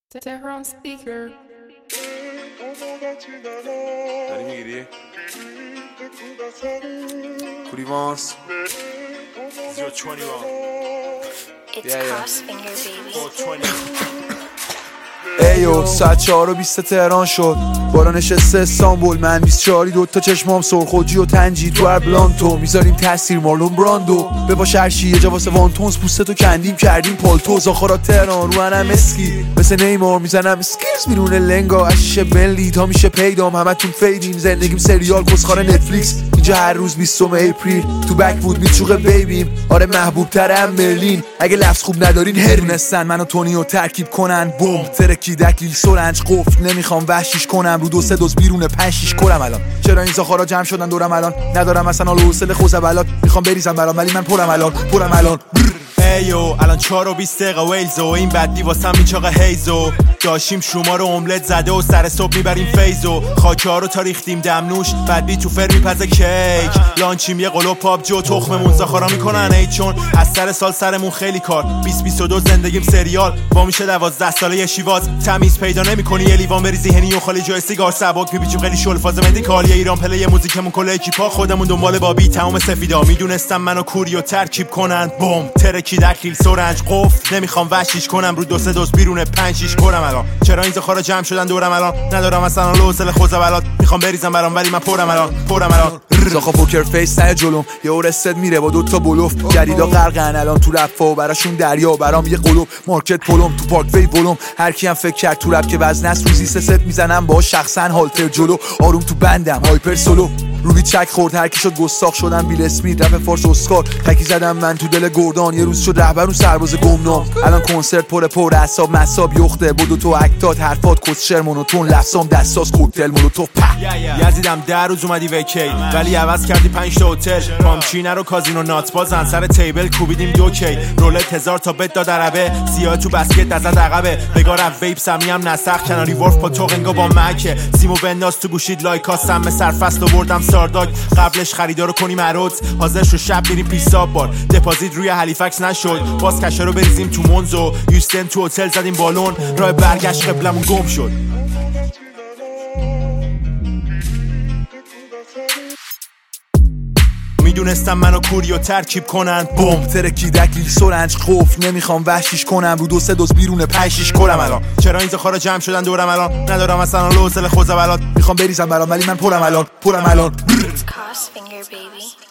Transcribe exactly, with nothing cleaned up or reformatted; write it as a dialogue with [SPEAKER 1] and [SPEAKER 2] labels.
[SPEAKER 1] Tehran speaker.
[SPEAKER 2] داری میگیری؟ پولیوانس
[SPEAKER 3] zero twenty-one
[SPEAKER 4] It's
[SPEAKER 2] Yeah, yeah.
[SPEAKER 4] Crossfinger, baby.
[SPEAKER 3] four twenty
[SPEAKER 5] ایو ساعت چهار و بیست تهران شد بالا نشسته استانبول من بیست چهاری دوتا چشمام سرخوجی و تنجی تو هر بلانتو میذاریم تاثیر مارلون براندو به با شرشی یه جا واسه وانتونز پوستتو کندیم کردیم پالتو زاخارا تهران رو انم اسکی مثل نیمار میزنم اسکیلز میرون لنگا اشیشه بنلی تا میشه پیدام همتون فیدیم زندگیم سریال کسخار نتفلیکس اینجا هر روز بیستم اپریل تو بک بود میچوقه بیبیم آره محبوب ترم مرلین اگه لفظ خوب ندارین هرونستن منو تونیو ترکیب کنن بوم ترکی دکلیل سرنج قفل نمیخوام وحشیش کنم رو دو سه دوز بیرون پنج شیش کرم الان چرا این زاخارا جمع شدن دورم الان ندارم اصلا حال و حوصله خوزبلات میخوام بریزم برام ولی من پرم الان پرم الان
[SPEAKER 3] ایو الان چهار و بیست دقیقه ویلزو این بدی واسم میچاقه هیزو داشیم شما رو املت زده و سر صبح میبریم فیزو خاکه ها رو تا ریختیم دمنوش بدبی تو فر میپزه کیک لانچیم یه قلوب پابجی و تخممون زاخارا میکنن ای چون از سر سال سرمون خیلی کار بیست بیست و دو زندگیم سریال با میشه دوازده ساله یه شیواز تمیز پیدا نمیکنی یه لیوان بریزی هنی و خالی جای سیگار سبک میپیچیم خیلی شل فاز مدیکال ایران پلی موزیکمون کل اکیپا خودمون دنبال بابی تمام سفیدا میدونستم منو کوریو ترکیب کنن بم ترکی دکیل سرنج قفل نمیخوام وحشیش کنم رو دو سه دوز بیرون پنج شیش کرم الان چرا این زاخارا جمع شدن دورم الان ندارم اصلا حوصله خوزبلات میخوام بریزم برام ولی من پرم الان پرم الان
[SPEAKER 5] زاخا پوکر فیس نه جلوم یه اورستد میره با دوتا بلوف جدیدا غرقن الان تو رپ و براشون دریا برام یه قلوب مارکت پلم تو پارک وی ولوم هر کی هم فکر کرد تو رپ که وزن است روزی سه ست میزنم با شخصا هالتر جلو آروم تو بندم هایپر سولو روبی چک خورد هر کی شد گستاخ شدم بیل اسمیت رپ فارس اسکار خکی زدم من تو دل گردان یه روز شد رهبر اون سرباز گمنام الان کنسرت پر پر اعصاب مصاب یخته بدو تو اکتات حرفات کسشر مونوتون لفظام دستاس کوکتل مولوتوف
[SPEAKER 3] یزیدم در روز اومدی وکی ولی عوض کردی پنج تا هتل پامچینه رو کازینو نات بازن سر تیبل کوبیدیم دو کی رولت هزار تا بت داد عربه سیاه تو بسکت دزد عقبه بگار ویپ سمیم نسخ کناری ورف با توقنگا با مکه سیمو بنداز تو گوشید لایکا سم سرفست آوردم سارداگ قبلش خریدارو کنیم عروض حاضر شو شب بریم پیساب بار دپازیت روی هلیفکس نشد باز کشه رو بریزیم تو مونزو یوستن تو هتل زدیم بالون راه برگشت قبلمون گم شد میدونستم منو کوریو ترکیب کنن
[SPEAKER 5] بوم ترکی دکلیل سرنج قفل نمیخوام وحشیش کنم رو دو سه دوز بیرون پنج شیش کرم الان
[SPEAKER 3] چرا این زاخارا جمع شدن دورم الان ندارم اصلا حال و حوصله خوزبلات
[SPEAKER 5] میخوام بریزم برام ولی من پرم الان پرم الان
[SPEAKER 4] It's Crossfinger, baby.